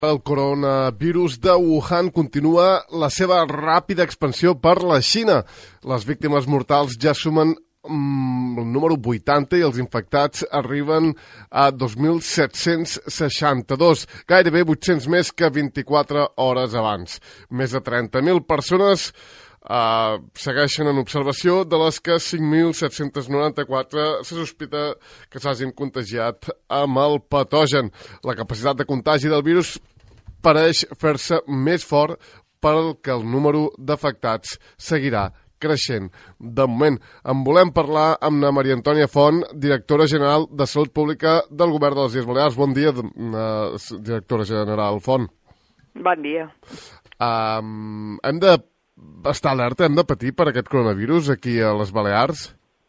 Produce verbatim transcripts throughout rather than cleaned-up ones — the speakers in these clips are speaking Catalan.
El coronavirus de Wuhan continua la seva ràpida expansió per la Xina. Les víctimes mortals ja sumen mm, el número vuitanta i els infectats arriben a dos mil set-cents seixanta-dos, gairebé vuit-cents més que vint-i-quatre hores abans. Més de trenta mil persones Uh, segueixen en observació, de les que cinc mil set-cents noranta-quatre se sospita que s'hagin contagiat amb el patogen. La capacitat de contagi del virus pareix fer-se més fort pel que el número d'afectats seguirà creixent. De moment, en volem parlar amb la Maria Antònia Font, directora general de Salut Pública del Govern de les Illes Balears. Bon dia, uh, directora general Font. Bon dia. Uh, hem de estar alerta, hem de patir per aquest coronavirus aquí a les Balears?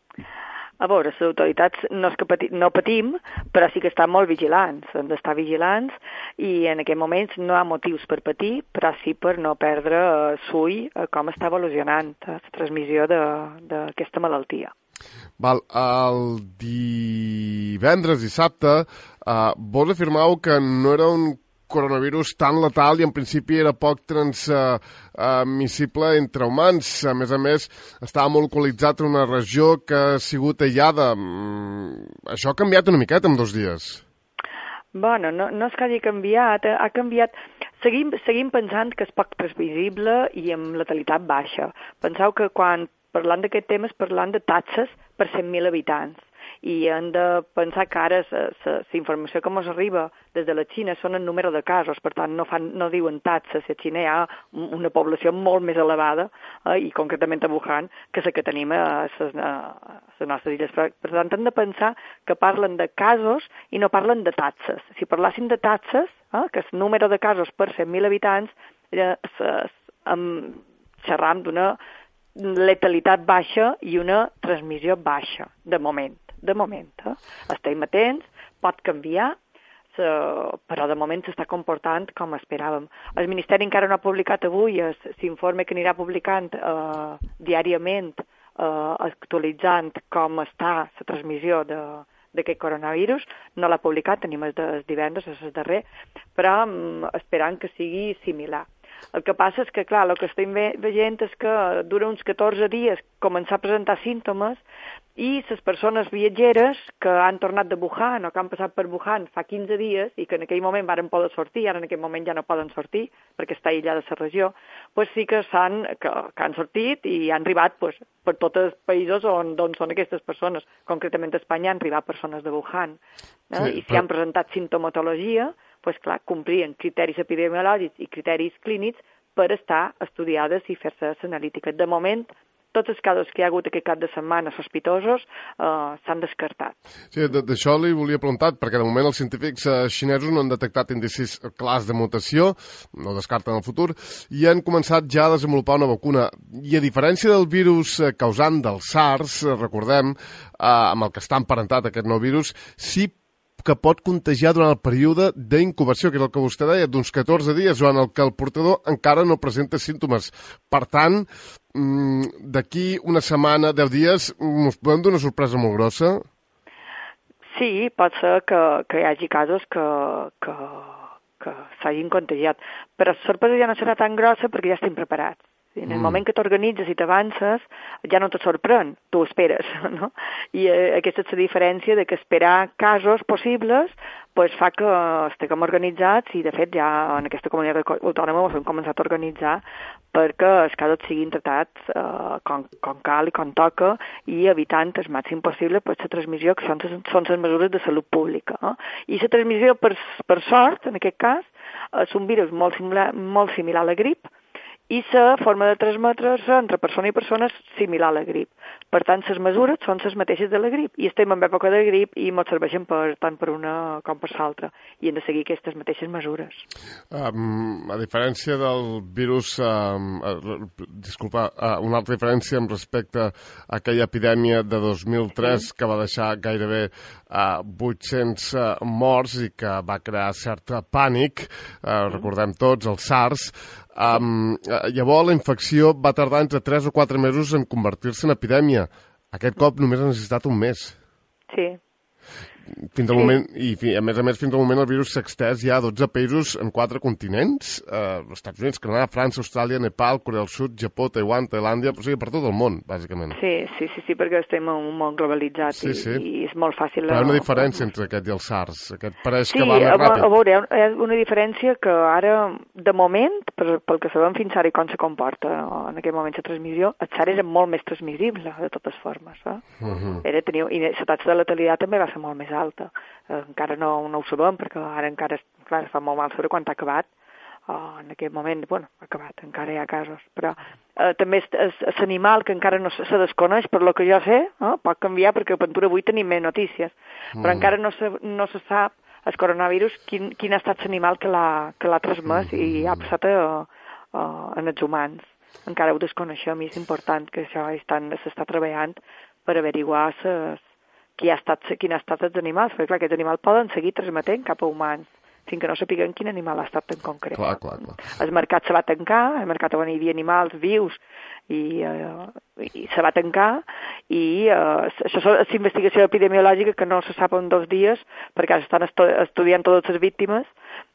A veure, les autoritats no, és que pati, no patim, però sí que estan molt vigilants. Hem d'estar vigilants i en aquest moments no hi ha motius per patir, però sí per no perdre l'ull a com està evolucionant la transmissió d'aquesta malaltia. Val, el divendres i dissabte uh, vos afirmau que no era un coronavirus tan letal i en principi era poc transmissible entre humans. A més a més, estava molt localitzat en una regió que ha sigut aïllada. Això ha canviat una miqueta en dos dies. Bueno, no, no és que hagi canviat, ha canviat... Seguim, seguim pensant que és poc transmissible i amb letalitat baixa. Penseu que quan parlant d'aquest tema és parlant de taxes per cent mil habitants. I hem de pensar que ara la informació que ens arriba des de la Xina són el número de casos, per tant no, fan, no diuen taxes. A Xina hi ha una població molt més elevada, eh, i concretament a Wuhan, que la que tenim a les, a les nostres illes. Per, per tant, hem de pensar que parlen de casos i no parlen de taxes. Si parlassin de taxes, eh, que és el número de casos per cent mil habitants, eh, amb, xerram d'una letalitat baixa i una transmissió baixa, de moment. De moment, eh? Estem atents, pot canviar, però de moment s'està comportant com esperàvem. El Ministeri encara no ha publicat avui l'informe que anirà publicant eh, diàriament, eh, actualitzant com està la transmissió de, d'aquest coronavirus. No l'ha publicat, tenim els, els divendres, és el darrer, però um, esperant que sigui similar. El que passa és que, clar, el que estem ve veient és que dura uns catorze dies començar a presentar símptomes i les persones viatgeres que han tornat de Wuhan o que han passat per Wuhan fa quinze dies i que en aquell moment varen poder sortir, ara en aquell moment ja no poden sortir perquè està aïllada la regió, pues sí que, han, que, que han sortit i han arribat pues, per tots els països on, on són aquestes persones. Concretament a Espanya han arribat persones de Wuhan. Eh? Sí, I si però... han presentat sintomatologia, pues, clar, complien criteris epidemiològics i criteris clínics per estar estudiades i fer-se l'analítica. De moment, tots els casos que hi ha hagut aquest cap de setmana sospitosos eh, s'han descartat. Sí, d'això li volia preguntar, perquè de moment els científics eh, xinesos no han detectat indicis clars de mutació, no descarten el futur, i han començat ja a desenvolupar una vacuna. I a diferència del virus eh, causant del SARS, eh, recordem, eh, amb el que està emparentat aquest nou virus, sí que pot contagiar durant el període d'incubació, que és el que vostè deia, d'uns catorze dies, durant el que el portador encara no presenta símptomes. Per tant, d'aquí una setmana, deu dies, ens podem donar una sorpresa molt grossa? Sí, pot ser que, que hi hagi casos que, que, que s'hagin contagiat, però la sorpresa ja no serà tan grossa perquè ja estem preparats. En el mm. moment que t'organitzes i t'avances, ja no te sorprèn, tu ho esperes, no? I eh, aquesta és la diferència de que esperar casos possibles pues, fa que estiguem organitzats i, de fet, ja en aquesta comunitat autònoma ens hem començat a organitzar perquè els casos siguin tratats eh, com, com cal i com toca i evitant el màxim possible per la transmissió, que són, són les mesures de salut pública. Eh? I la transmissió, per, per sort, en aquest cas, és un virus molt similar, molt similar a la grip, i la forma de transmetre-se entre persona i persona és similar a la grip. Per tant, les mesures són les mateixes de la grip i estem en època de grip i ens serveixen per, tant per una com per l'altra i hem de seguir aquestes mateixes mesures. Um, a diferència del virus, um, uh, disculpa, uh, una altra diferència amb respecte a aquella epidèmia de dos mil tres sí. que va deixar gairebé uh, vuit-cents uh, morts i que va crear cert pànic, uh, recordem tots, el SARS. Um, llavors la infecció va tardar entre tres o quatre mesos en convertir-se en epidèmia. Aquest cop només ha necessitat un mes. Sí. fins al moment, i fi, a més a més fins al moment el virus s'ha extès ja a dotze països en quatre continents, eh, els Estats Units, Canadà, França, Austràlia, Nepal, Corea del Sud, Japó, Taiwan, Tailàndia, o sigui, per tot el món, bàsicament. Sí, sí, sí, sí, perquè estem en un món globalitzat sí, sí. I, i és molt fàcil... Però hi ha una diferència entre aquest i el SARS, aquest pareix sí, que va més ràpid. Sí, a veure, hi ha una diferència que ara, de moment, per, pel que sabem fins ara i com se comporta en aquest moment la transmissió, el SARS era molt més transmissible, de totes formes. Eh? Uh -huh. Era, teniu, I la taxa de letalitat també va ser molt més alta. Eh, encara no, no ho sabem, perquè ara encara, clar, fa molt mal saber quan ha acabat. Uh, en aquest moment, bueno, ha acabat, encara hi ha casos, però uh, també és, és, és l'animal que encara no se, se desconeix, per lo que jo sé, uh, pot canviar perquè a Ventura avui tenim més notícies, mm. però encara no se, no se sap el coronavirus quin, quin ha estat l'animal que l'ha transmès mm. i ha passat a, a, en els humans. Encara ho desconeixem i és important que això s'està treballant per averiguar ses, qui ha estat, quin ha estat els animals, perquè clar, aquests animals poden seguir transmetent cap a humans, fins que no sapiguem quin animal ha estat en concret. Clar, clar, clar. El mercat se va tancar, el mercat on hi havia animals vius i, uh, i se va tancar i uh, això és investigació epidemiològica que no se sap en dos dies perquè estan estu estudiant totes les víctimes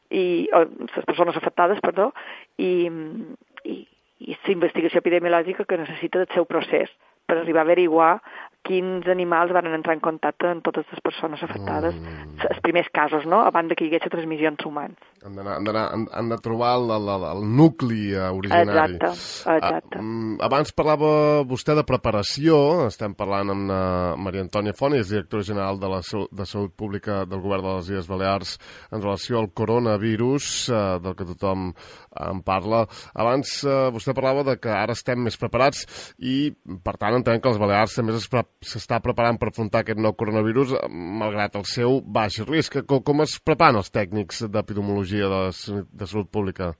i o, les persones afectades, perdó, i, i, i és investigació epidemiològica que necessita el seu procés per arribar a averiguar quins animals van entrar en contacte amb totes les persones afectades, mm. els primers casos, no?, abans que hi hagués transmissió entre humans. Han, han, han de trobar el, el, el nucli originari. Exacte, exacte. Uh, abans parlava vostè de preparació, estem parlant amb uh, Maria Antònia Font, és directora general de la de Salut Pública del Govern de les Illes Balears en relació al coronavirus, uh, del que tothom en parla. Abans uh, vostè parlava de que ara estem més preparats i, per tant, entenem que les Balears també s'està preparant per afrontar aquest nou coronavirus, malgrat el seu baix risc. Com, com es preparen els tècnics d'epidemiologia de, de salut pública?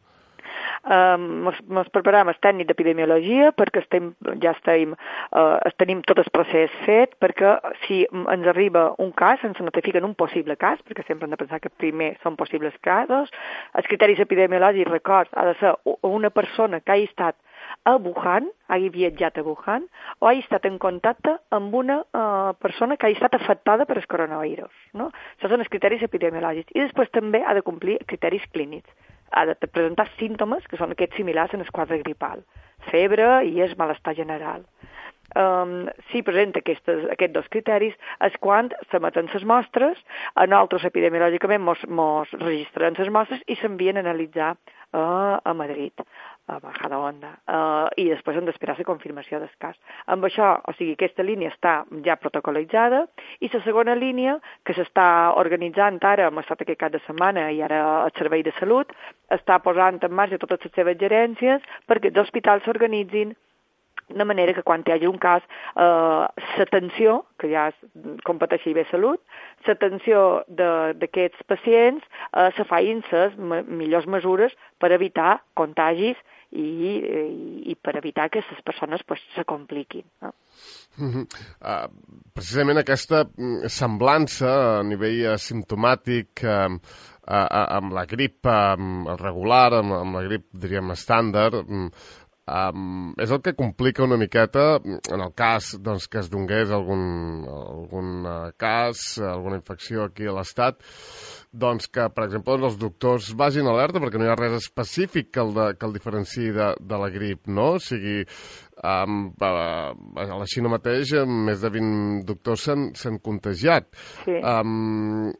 Um, ens preparem el tècnic d'epidemiologia perquè estem, ja estem, uh, tenim tot el procés fet, perquè si ens arriba un cas, ens notifiquen un possible cas, perquè sempre hem de pensar que primer són possibles casos. Els criteris epidemiològics, record, ha de ser una persona que hagi estat a Wuhan, hagi viatjat a Wuhan, o hagi estat en contacte amb una uh, persona que hagi estat afectada per el coronavirus. No? Això són els criteris epidemiològics. I després també ha de complir criteris clínics. Ha de presentar símptomes que són aquests similars en el quadre gripal. Febre i és malestar general. Um, si presenta aquestes, aquests dos criteris és quan s'emeten les mostres, a nosaltres epidemiològicament mos, mos registren les mostres i s'envien a analitzar uh, a Madrid, a Majadahonda, uh, i després hem d'esperar la confirmació del cas. Amb això, o sigui, aquesta línia està ja protocolitzada i la segona línia, que s'està organitzant ara, hem estat aquest cap de setmana i ara el Servei de Salut, està posant en marxa totes les seves gerències perquè els hospitals s'organitzin de manera que quan hi hagi un cas, eh, l'atenció, que ja competeixi bé salut, l'atenció d'aquests pacients eh, se facin les millors mesures per evitar contagis i, i, i per evitar que les persones pues, se compliquin. No? Uh, precisament aquesta semblança a nivell simptomàtic uh, uh, amb la grip uh, regular, amb, amb la grip, diríem, estàndard, um, Um, és el que complica una miqueta en el cas doncs, que es donés algun, algun uh, cas, alguna infecció aquí a l'Estat, doncs que, per exemple, doncs, els doctors vagin alerta perquè no hi ha res específic que el, de, que el diferenciï de, de la grip, no? O sigui, um, a, a la Xina mateix més de vint doctors s'han contagiat. Sí. Um,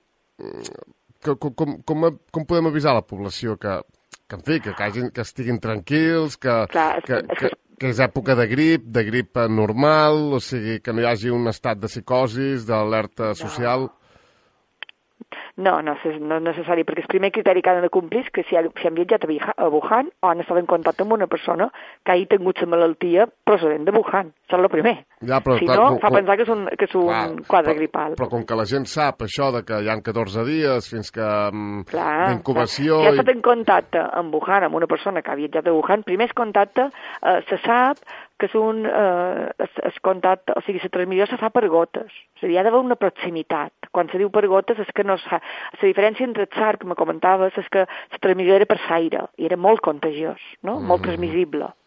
com, com, com, com podem avisar la població que... que, en fi, que, que, que estiguin tranquils, que, Clar, que, que, que és època de grip, de grip normal, o sigui, que no hi hagi un estat de psicosis, d'alerta social... No, no, no és necessari, perquè el primer criteri que han de complir és que si, ha, si han viatjat a Wuhan o han estat en contacte amb una persona que hagi tingut la malaltia procedent de Wuhan. Això és el primer. Ja, però, si clar, no, com, fa pensar que és un, que és un clar, quadre però, gripal. Però com que la gent sap això de que hi ha catorze dies fins que d'incubació... Si ha estat en contacte amb Wuhan, amb una persona que ha viatjat a Wuhan, primer és contacte, eh, se sap que és un eh, es, es contacte, o sigui, la transmissió se fa per gotes. O sigui, hi ha d'haver una proximitat. Quan se diu per gotes és que no es fa... La diferència entre el SARS, que me comentaves, és que la transmissió era per l'aire i era molt contagiós, no? Mm. Molt transmissible.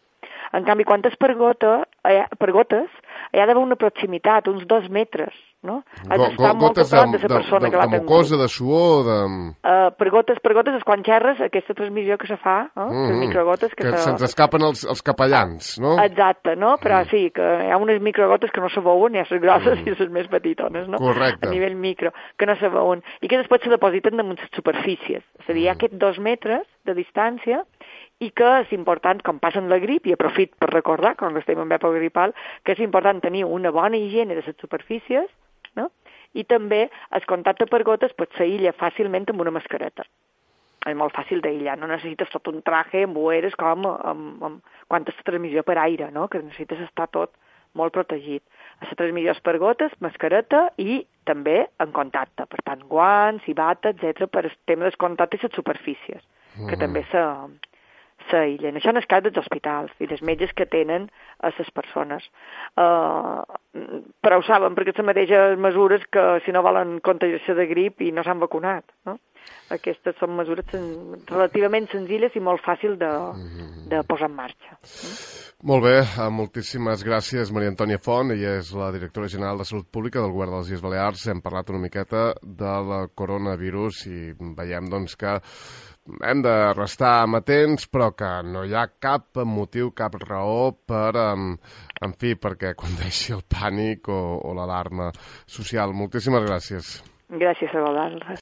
En canvi, quan és per gota, eh, per gotes, hi ha d'haver una proximitat, uns dos metres, no? Has Go, d'estar go, molt a gotes prop de, de la de, persona de, que va de tenir. mucosa, de suor, de... Uh, per gotes, per gotes és quan xerres, aquesta transmissió que se fa, eh? Mm, les microgotes que, que se... se'ns escapen els, els capellans, no? Exacte, no? Però Mm. sí, que hi ha unes microgotes que no se veuen, hi ha les grosses Mm. i les més petitones, no? Correcte. A nivell micro, que no se veuen. I que després se depositen damunt les superfícies. És a dir, hi ha Mm. aquests dos metres de distància i que és important, com passa en la grip, i aprofit per recordar, com que estem en època gripal, que és important tenir una bona higiene de les superfícies, no? I també el contacte per gotes pot s'aïlla fàcilment amb una mascareta. És molt fàcil d'aïllar, no necessites tot un traje amb ulleres com amb, amb, quan és transmissió per aire, no? Que necessites estar tot molt protegit. A la transmissió és per gotes, mascareta i també en contacte. Per tant, guants i bata, etcètera, per el tema del contacte i les superfícies, que Mm. també se s'aïllen. Això en el cas dels hospitals i dels metges que tenen a les persones. Uh, però ho saben, perquè són les mateixes mesures que si no volen contagiar-se de grip i no s'han vacunat, no? Aquestes són mesures sen relativament senzilles i molt fàcil de, de posar en marxa. Molt bé, moltíssimes gràcies, Maria Antònia Font. Ella és la directora general de Salut Pública del Govern de les Illes Balears. Hem parlat una miqueta del coronavirus i veiem doncs, que hem de restar amatents, però que no hi ha cap motiu, cap raó per, en, en fi, perquè condeixi el pànic o, o l'alarma social. Moltíssimes gràcies. Gràcies a vosaltres.